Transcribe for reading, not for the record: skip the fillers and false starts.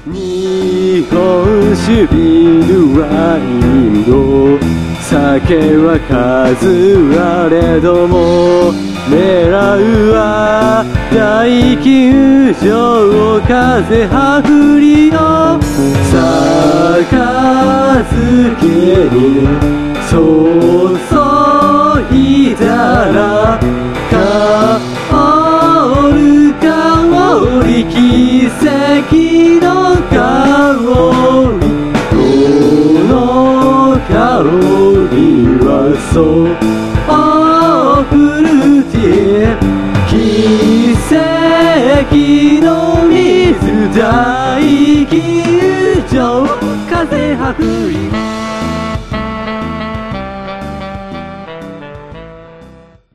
日本酒ビールワインの酒は数あれども狙うは大球場風はふりよ杯に注いだら香る香り奇跡の香りこの香りはそうフルーティー奇跡の水大球場風はふり